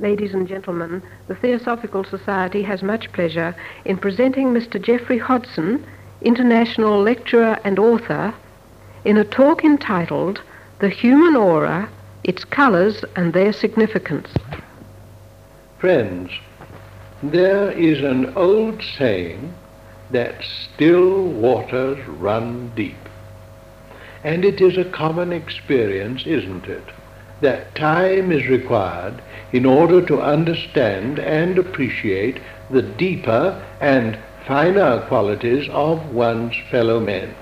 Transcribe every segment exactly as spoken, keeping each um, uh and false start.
Ladies and gentlemen, the Theosophical Society has much pleasure in presenting Mister Geoffrey Hodson, international lecturer and author, in a talk entitled The Human Aura, Its Colors and Their Significance. Friends, there is an old saying that still waters run deep. And it is a common experience, isn't it, that time is required in order to understand and appreciate the deeper and finer qualities of one's fellow men.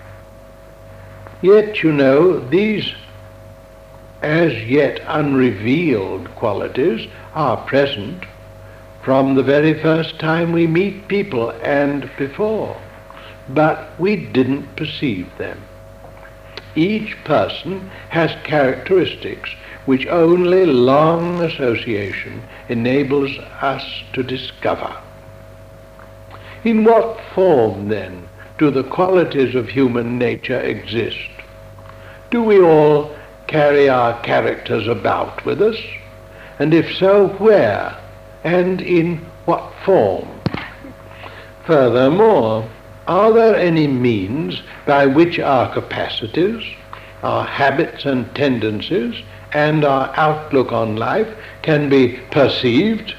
Yet, you know, these as yet unrevealed qualities are present from the very first time we meet people and before, but we didn't perceive them. Each person has characteristics which only long association enables us to discover. In what form, then, do the qualities of human nature exist? Do we all carry our characters about with us? And if so, where and in what form? Furthermore, are there any means by which our capacities, our habits and tendencies, and our outlook on life can be perceived?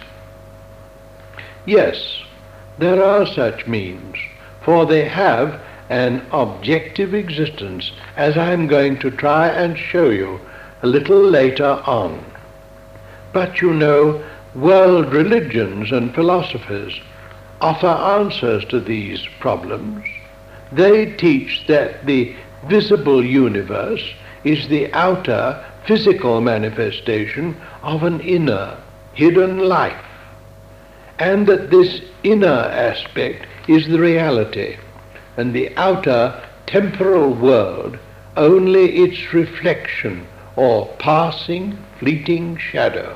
Yes, there are such means, for they have an objective existence, as I'm going to try and show you a little later on. But you know, world religions and philosophies offer answers to these problems. They teach that the visible universe is the outer physical manifestation of an inner, hidden life, and that this inner aspect is the reality, and the outer temporal world only its reflection or passing, fleeting shadow.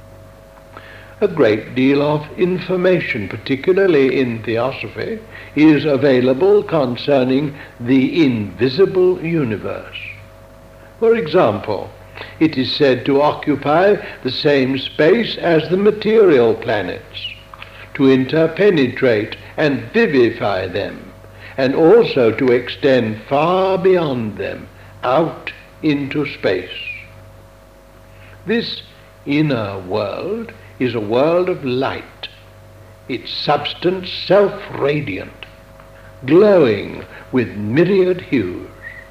A great deal of information, particularly in theosophy, is available concerning the invisible universe. For example, it is said to occupy the same space as the material planets, to interpenetrate and vivify them, and also to extend far beyond them, out into space. This inner world is a world of light, its substance self-radiant, glowing with myriad hues.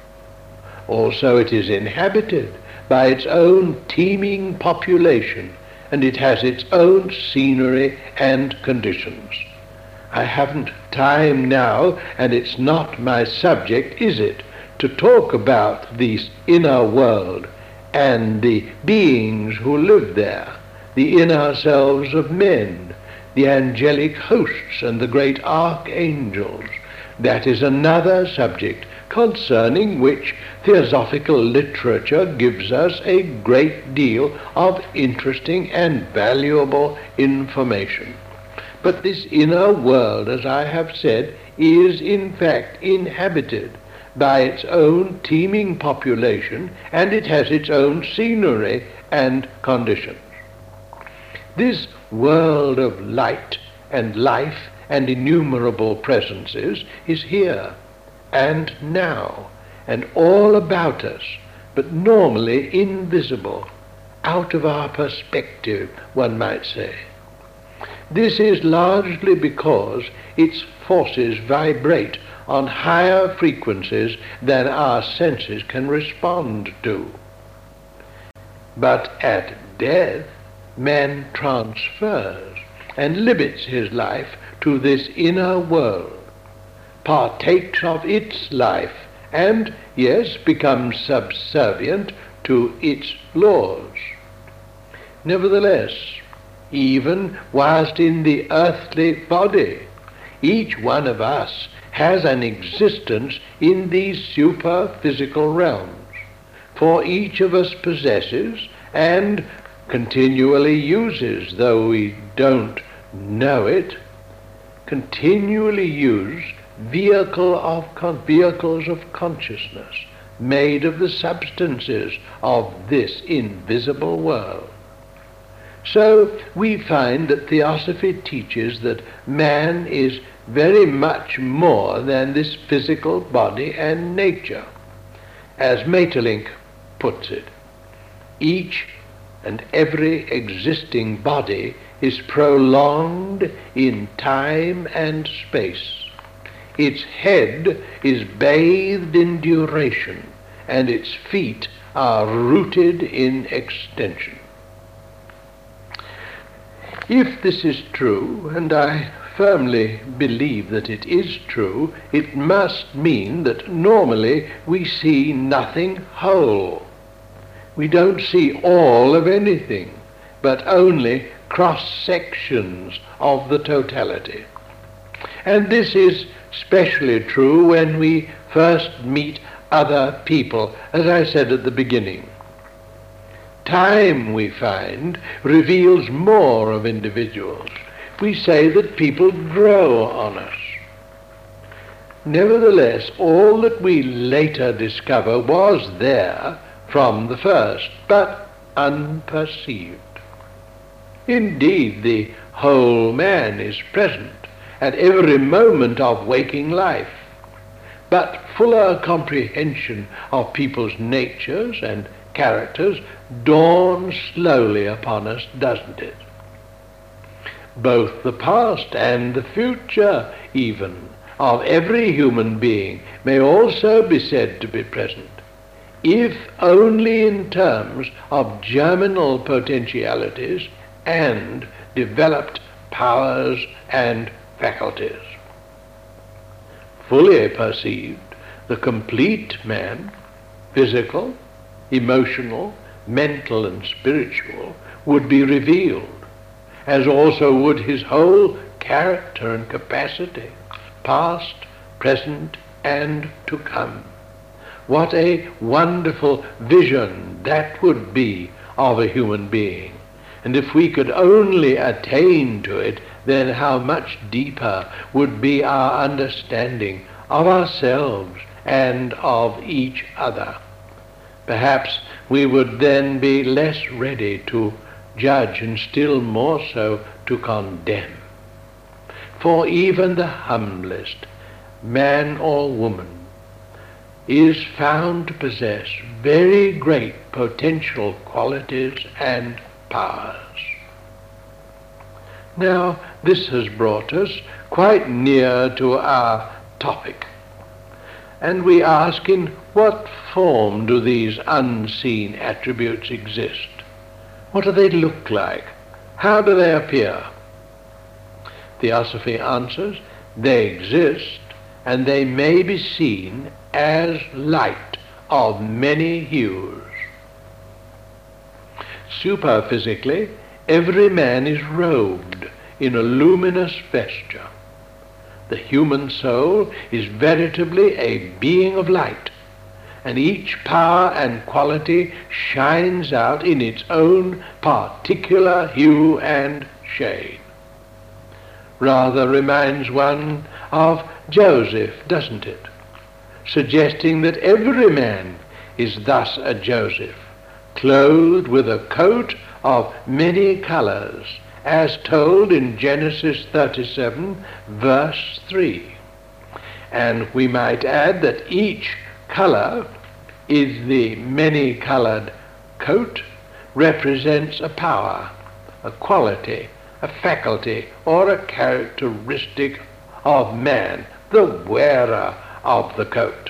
Also it is inhabited by its own teeming population, and it has its own scenery and conditions. I haven't time now, and it's not my subject, is it, to talk about this inner world and the beings who live there, the inner selves of men, the angelic hosts and the great archangels. That is another subject concerning which theosophical literature gives us a great deal of interesting and valuable information. But this inner world, as I have said, is in fact inhabited by its own teeming population, and it has its own scenery and conditions. This world of light and life and innumerable presences is here and now and all about us, but normally invisible, out of our perspective, one might say. This is largely because its forces vibrate on higher frequencies than our senses can respond to. But at death, man transfers and limits his life to this inner world, partakes of its life, and, yes, becomes subservient to its laws. Nevertheless, even whilst in the earthly body, each one of us has an existence in these superphysical realms, for each of us possesses and continually uses, though we don't know it, continually use vehicle of con- vehicles of consciousness made of the substances of this invisible world. So we find that Theosophy teaches that man is very much more than this physical body and nature. As Maeterlinck puts it, each and every existing body is prolonged in time and space. Its head is bathed in duration, and its feet are rooted in extension. If this is true, and I firmly believe that it is true, it must mean that normally we see nothing whole. We don't see all of anything, but only cross-sections of the totality. And this is especially true when we first meet other people, as I said at the beginning. Time, we find, reveals more of individuals. We say that people grow on us. Nevertheless, all that we later discover was there from the first, but unperceived. Indeed, the whole man is present at every moment of waking life, but fuller comprehension of people's natures and characters dawns slowly upon us, doesn't it? Both the past and the future, even, of every human being may also be said to be present, if only in terms of germinal potentialities and developed powers and faculties. Fully perceived, the complete man, physical, emotional, mental and spiritual, would be revealed, as also would his whole character and capacity, past, present, and to come. What a wonderful vision that would be of a human being. And if we could only attain to it, then how much deeper would be our understanding of ourselves and of each other. Perhaps we would then be less ready to judge and still more so to condemn. For even the humblest man or woman is found to possess very great potential qualities and powers. Now, this has brought us quite near to our topic, and we ask, in what form do these unseen attributes exist? What do they look like? How do they appear? Theosophy answers, they exist, and they may be seen as light of many hues. Superphysically, every man is robed in a luminous vesture. The human soul is veritably a being of light, and each power and quality shines out in its own particular hue and shade. Rather reminds one of Joseph, doesn't it? Suggesting that every man is thus a Joseph, clothed with a coat of many colors, as told in Genesis thirty-seven, verse three. And we might add that each color is the many-colored coat, represents a power, a quality, a faculty, or a characteristic of man, the wearer of the coat.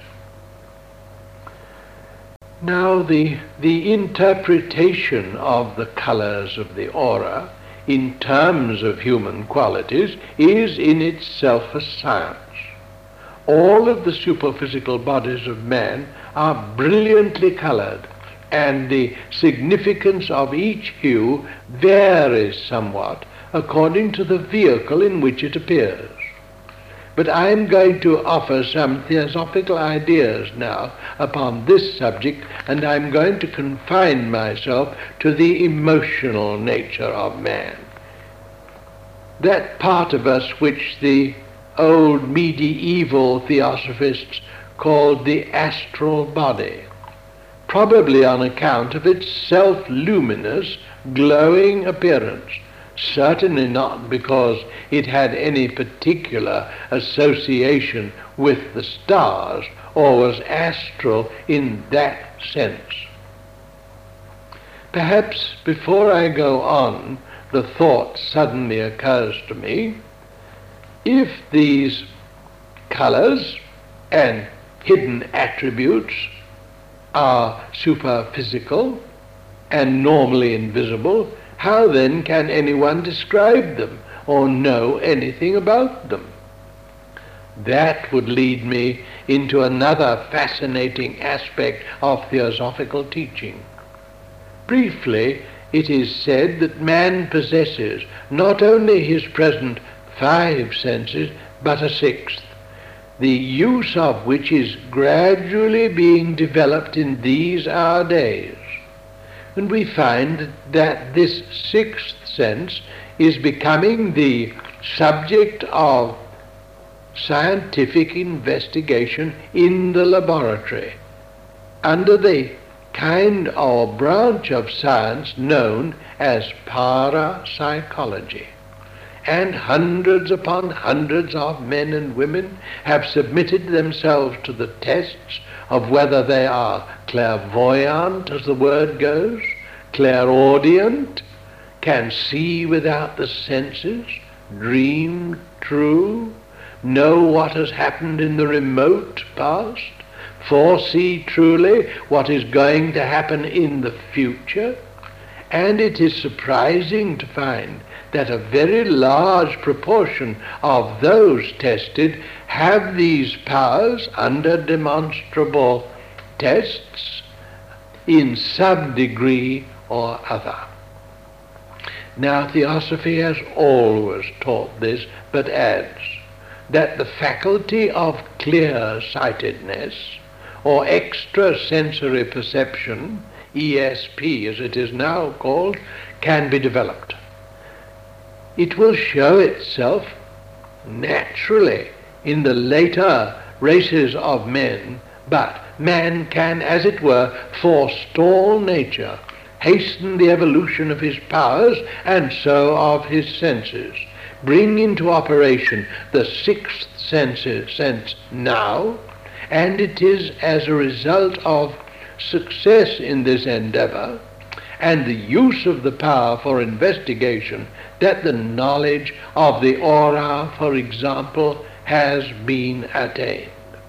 Now, the, the interpretation of the colors of the aura in terms of human qualities is in itself a science. All of the superphysical bodies of man are brilliantly colored, and the significance of each hue varies somewhat according to the vehicle in which it appears. But I'm going to offer some theosophical ideas now upon this subject, and I'm going to confine myself to the emotional nature of man. That part of us which the old medieval theosophists called the astral body, probably on account of its self-luminous, glowing appearance, certainly not because it had any particular association with the stars or was astral in that sense. Perhaps before I go on, the thought suddenly occurs to me, if these colors and hidden attributes are superphysical and normally invisible, how then can anyone describe them or know anything about them? That would lead me into another fascinating aspect of theosophical teaching. Briefly, it is said that man possesses not only his present five senses, but a sixth, the use of which is gradually being developed in these our days. And we find that this sixth sense is becoming the subject of scientific investigation in the laboratory under the kind or branch of science known as parapsychology. And hundreds upon hundreds of men and women have submitted themselves to the tests of whether they are clairvoyant, as the word goes, clairaudient, can see without the senses, dream true, know what has happened in the remote past, foresee truly what is going to happen in the future. And it is surprising to find that a very large proportion of those tested have these powers under demonstrable tests in some degree or other. Now, Theosophy has always taught this, but adds that the faculty of clear-sightedness or extrasensory perception, E S P as it is now called, can be developed. It will show itself naturally in the later races of men, but man can, as it were, forestall nature, hasten the evolution of his powers and so of his senses, bring into operation the sixth senses, sense now, and it is as a result of success in this endeavor and the use of the power for investigation that the knowledge of the aura, for example, has been attained.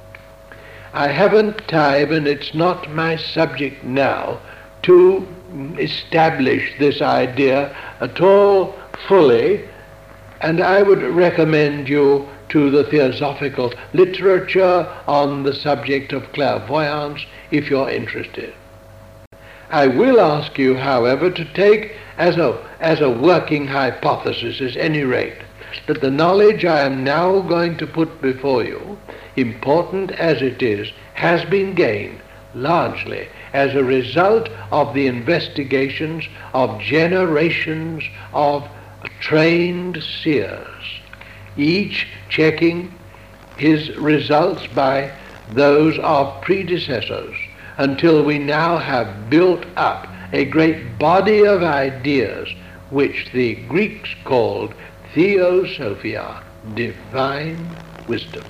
I haven't time, and it's not my subject now, to establish this idea at all fully, and I would recommend you to the theosophical literature on the subject of clairvoyance if you're interested. I will ask you, however, to take as a, as a working hypothesis, at any rate, that the knowledge I am now going to put before you, important as it is, has been gained largely as a result of the investigations of generations of trained seers, each checking his results by those of predecessors, until we now have built up a great body of ideas which the Greeks called theosophia, divine wisdom.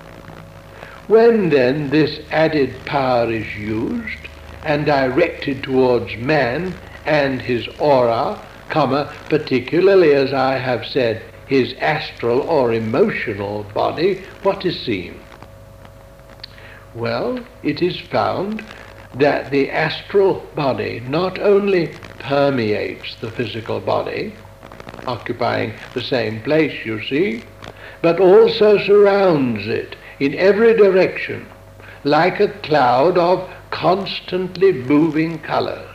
When then this added power is used and directed towards man and his aura, comma, particularly, as I have said, his astral or emotional body, what is seen? Well, it is found that the astral body not only permeates the physical body, occupying the same place, you see, but also surrounds it in every direction, like a cloud of constantly moving colors.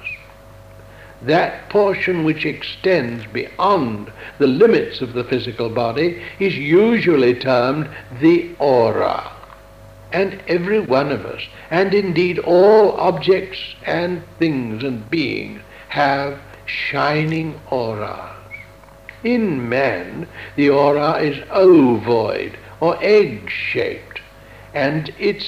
That portion which extends beyond the limits of the physical body is usually termed the aura. And every one of us, and indeed all objects and things and beings, have shining auras. In man, the aura is ovoid or egg-shaped, and its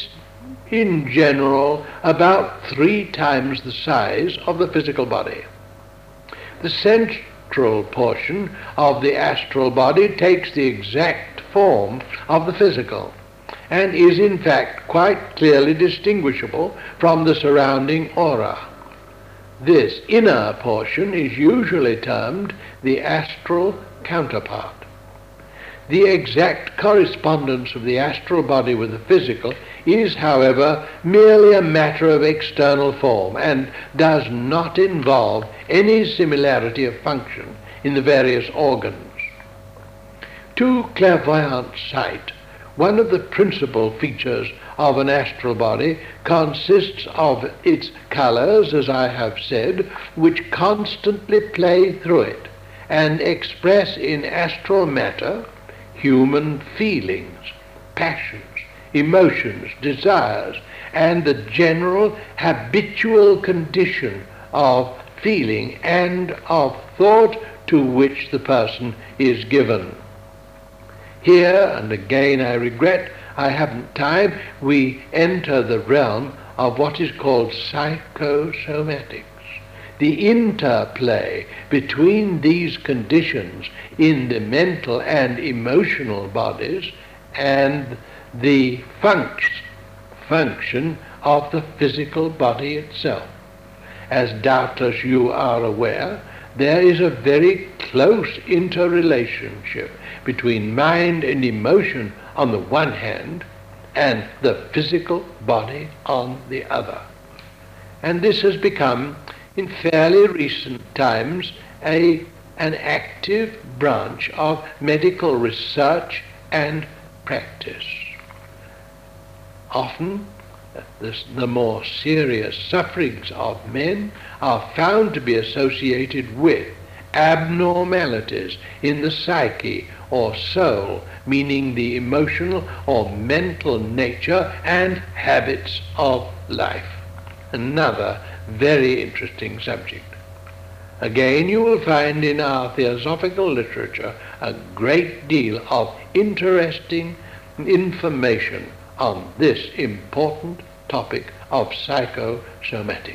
in general about three times the size of the physical body. The central portion of the astral body takes the exact form of the physical, and is in fact quite clearly distinguishable from the surrounding aura. This inner portion is usually termed the astral counterpart. The exact correspondence of the astral body with the physical is, however, merely a matter of external form, and does not involve any similarity of function in the various organs. To clairvoyant sight, one of the principal features of an astral body consists of its colors, as I have said, which constantly play through it and express in astral matter human feelings, passions, emotions, desires, and the general habitual condition of feeling and of thought to which the person is given. Here, and again I regret I haven't time, we enter the realm of what is called psychosomatics. The interplay between these conditions in the mental and emotional bodies and the func- function of the physical body itself. As doubtless you are aware, there is a very close interrelationship between mind and emotion on the one hand and the physical body on the other. And this has become, in fairly recent times, a, an active branch of medical research and practice. Often, this, the more serious sufferings of men are found to be associated with abnormalities in the psyche or soul, meaning the emotional or mental nature and habits of life. Another very interesting subject. Again, you will find in our theosophical literature a great deal of interesting information on this important topic of psychosomatics.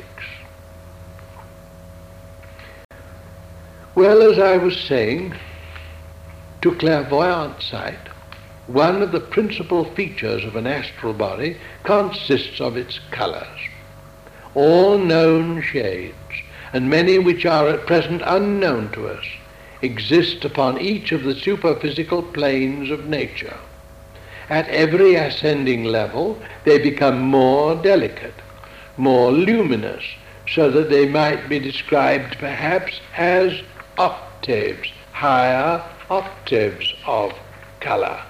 Well, as I was saying, to clairvoyant sight, one of the principal features of an astral body consists of its colors. All known shades, and many which are at present unknown to us, exist upon each of the superphysical planes of nature. At every ascending level, they become more delicate, more luminous, so that they might be described perhaps as octaves, higher octaves of color.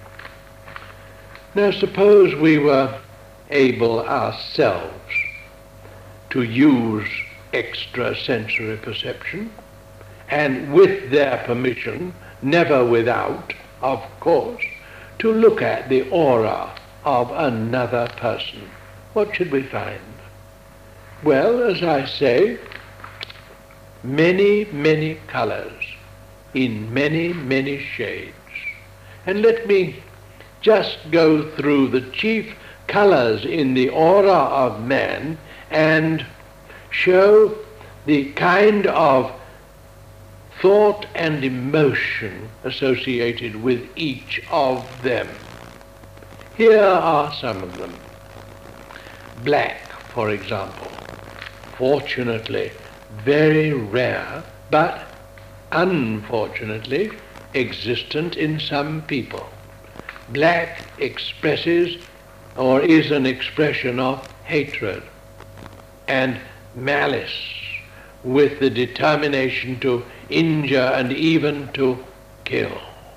Now suppose we were able ourselves to use extrasensory perception, and with their permission, never without, of course, to look at the aura of another person. What should we find? Well, as I say, many, many colors in many, many shades. And let me just go through the chief colors in the aura of man and show the kind of thought and emotion associated with each of them. Here are some of them. Black, for example, fortunately very rare, but unfortunately existent in some people. Black expresses or is an expression of hatred and malice, with the determination to injure and even to kill.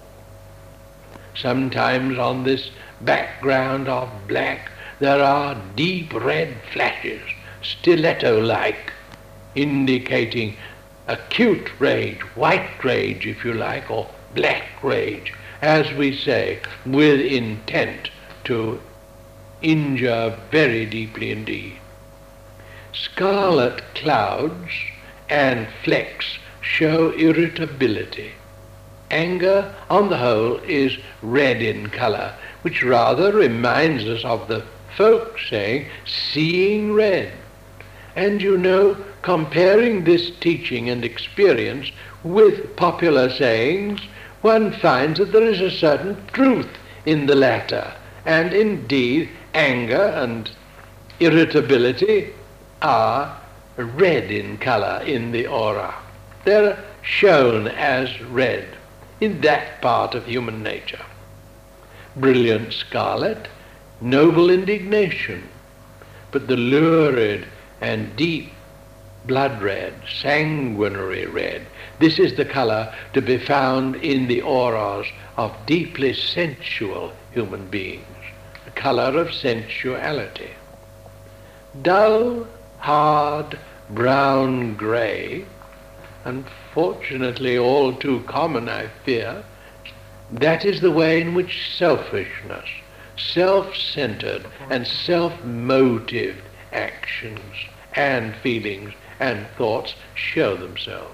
Sometimes on this background of black there are deep red flashes, stiletto-like, indicating acute rage, white rage if you like, or black rage, as we say, with intent to injure very deeply indeed. Scarlet clouds and flecks show irritability. Anger, on the whole, is red in color, which rather reminds us of the folk saying, seeing red. And you know, comparing this teaching and experience with popular sayings, one finds that there is a certain truth in the latter. And indeed, anger and irritability are red in color in the aura. They're shown as red in that part of human nature. Brilliant scarlet, noble indignation, but the lurid and deep blood red, sanguinary red, this is the color to be found in the auras of deeply sensual human beings, the color of sensuality. Dull, hard, brown grey, unfortunately all too common, I fear, that is the way in which selfishness, self-centered and self-motived actions and feelings and thoughts show themselves.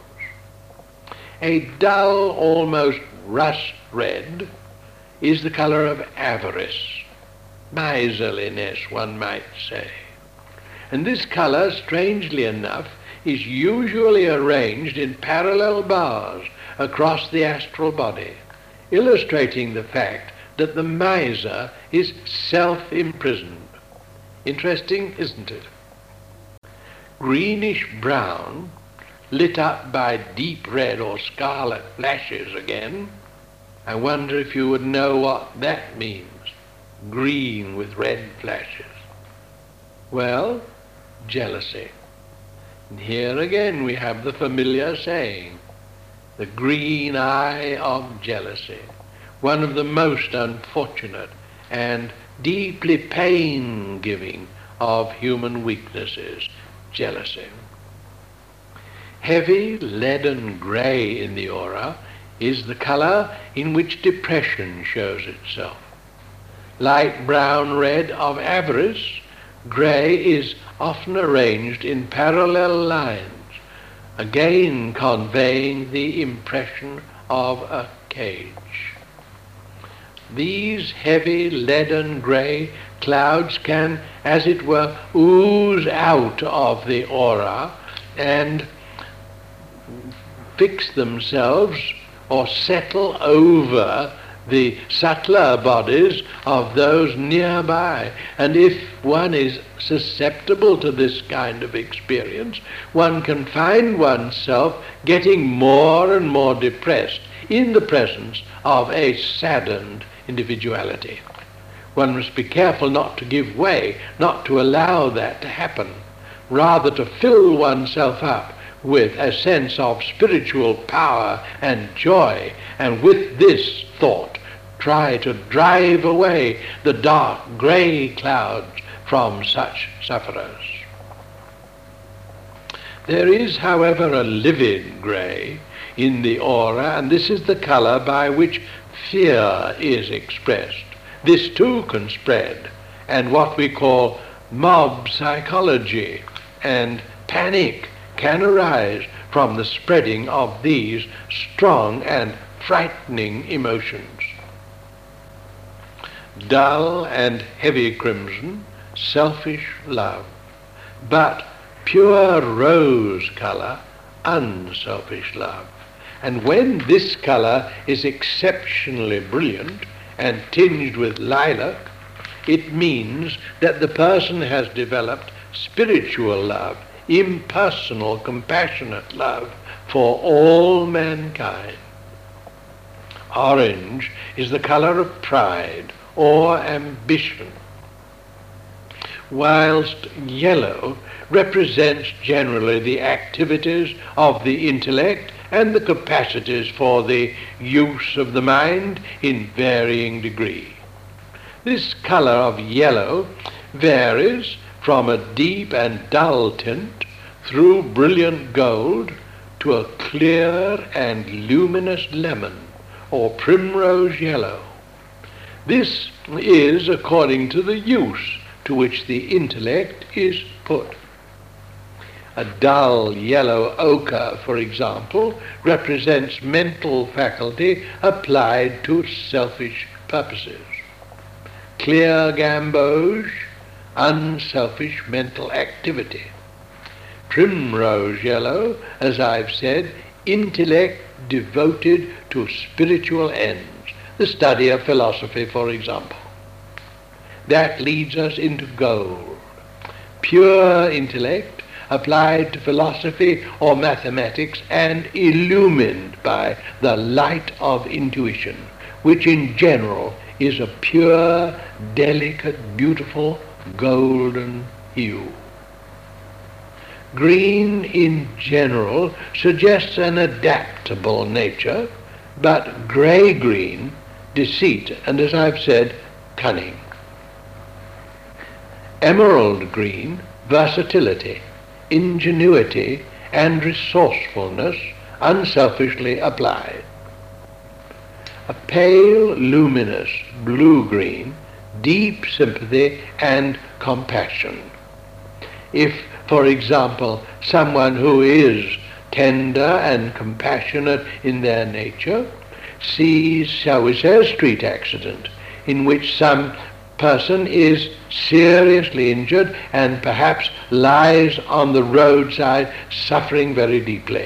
A dull, almost rust red is the color of avarice, miserliness, one might say. And this color, strangely enough, is usually arranged in parallel bars across the astral body, illustrating the fact that the miser is self-imprisoned. Interesting, isn't it? Greenish brown, lit up by deep red or scarlet flashes again. I wonder if you would know what that means. Green with red flashes. Well, jealousy. And here again we have the familiar saying, the green eye of jealousy. One of the most unfortunate and deeply pain-giving of human weaknesses, jealousy. Heavy leaden grey in the aura is the color in which depression shows itself. Light brown red of avarice, grey is often arranged in parallel lines, again conveying the impression of a cage. These heavy leaden grey clouds can, as it were, ooze out of the aura and fix themselves or settle over the subtler bodies of those nearby. And if one is susceptible to this kind of experience, one can find oneself getting more and more depressed in the presence of a saddened individuality. One must be careful not to give way, not to allow that to happen, rather to fill oneself up with a sense of spiritual power and joy, and with this thought try to drive away the dark grey clouds from such sufferers. There is, however, a livid grey in the aura, and this is the color by which fear is expressed. This too can spread, and what we call mob psychology and panic can arise from the spreading of these strong and frightening emotions. Dull and heavy crimson, selfish love, but pure rose color, unselfish love. And when this color is exceptionally brilliant and tinged with lilac, it means that the person has developed spiritual love, impersonal, compassionate love for all mankind. Orange is the color of pride or ambition, whilst yellow represents generally the activities of the intellect and the capacities for the use of the mind in varying degree. This color of yellow varies from a deep and dull tint through brilliant gold to a clear and luminous lemon or primrose yellow. This is according to the use to which the intellect is put. A dull yellow ochre, for example, represents mental faculty applied to selfish purposes. Clear gamboge, unselfish mental activity. Primrose yellow, as I've said, intellect devoted to spiritual ends, the study of philosophy, for example. That leads us into gold, pure intellect applied to philosophy or mathematics and illumined by the light of intuition, which in general is a pure, delicate, beautiful, golden hue. Green in general suggests an adaptable nature, but grey-green, deceit, and as I've said, cunning. Emerald green, versatility, ingenuity, and resourcefulness unselfishly applied. A pale, luminous blue-green, deep sympathy and compassion. If, for example, someone who is tender and compassionate in their nature sees, shall we say, a street accident in which some person is seriously injured and perhaps lies on the roadside suffering very deeply,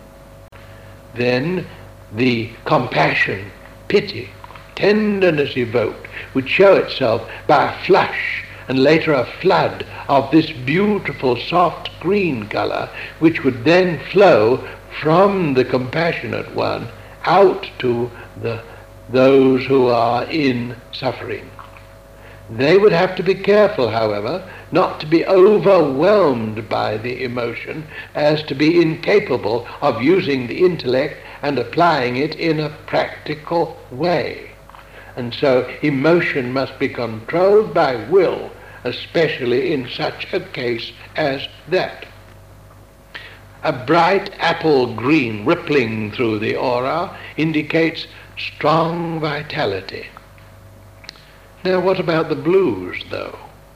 then the compassion, pity, tenderness evoked would show itself by a flush and later a flood of this beautiful soft green color, which would then flow from the compassionate one out to the those who are in suffering. They would have to be careful, however, not to be overwhelmed by the emotion as to be incapable of using the intellect and applying it in a practical way. And so emotion must be controlled by will, especially in such a case as that. A bright apple green rippling through the aura indicates strong vitality. Now, what about the blues, though?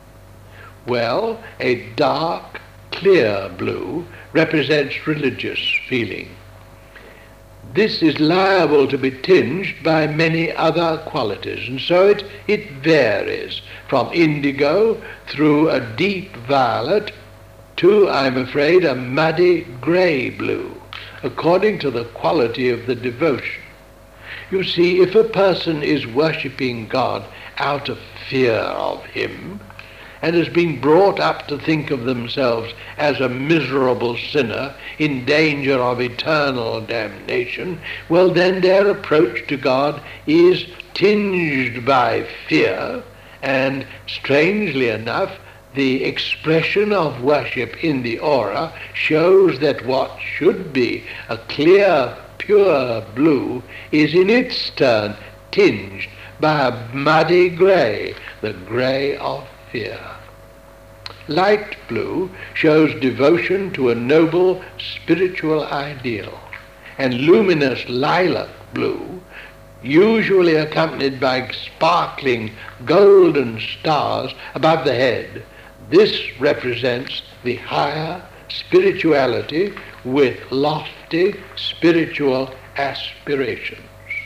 Well, a dark, clear blue represents religious feeling. This is liable to be tinged by many other qualities, and so it, it varies from indigo through a deep violet to, I'm afraid, a muddy grey blue, according to the quality of the devotion. You see, if a person is worshipping God out of fear of him, and has been brought up to think of themselves as a miserable sinner in danger of eternal damnation, well then their approach to God is tinged by fear, and strangely enough, the expression of worship in the aura shows that what should be a clear, pure blue is in its turn tinged by a muddy grey, the grey of fear. Light blue shows devotion to a noble spiritual ideal, and luminous lilac blue, usually accompanied by sparkling golden stars above the head, this represents the higher spirituality with lofty spiritual aspirations.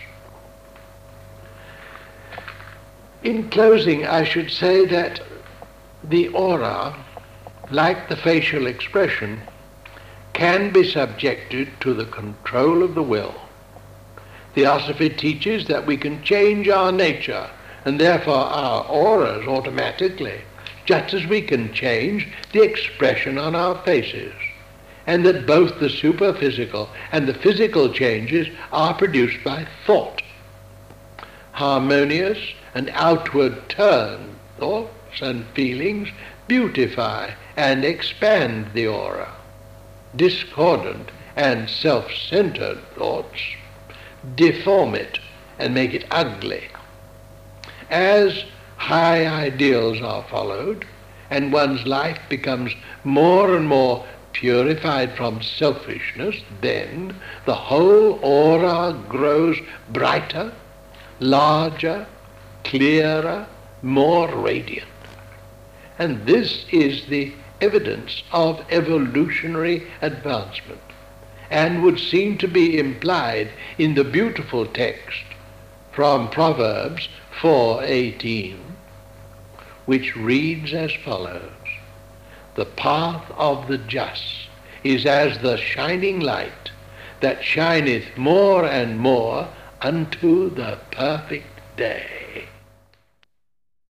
In closing, I should say that the aura, like the facial expression, can be subjected to the control of the will. Theosophy teaches that we can change our nature and therefore our auras automatically, just as we can change the expression on our faces, and that both the superphysical and the physical changes are produced by thought. Harmonious and outward turned thoughts and feelings beautify and expand the aura. Discordant and self-centered thoughts deform it and make it ugly. As high ideals are followed, and one's life becomes more and more purified from selfishness, then the whole aura grows brighter, larger, clearer, more radiant. And this is the evidence of evolutionary advancement, and would seem to be implied in the beautiful text from Proverbs four eighteen. which reads as follows: "The path of the just is as the shining light that shineth more and more unto the perfect day."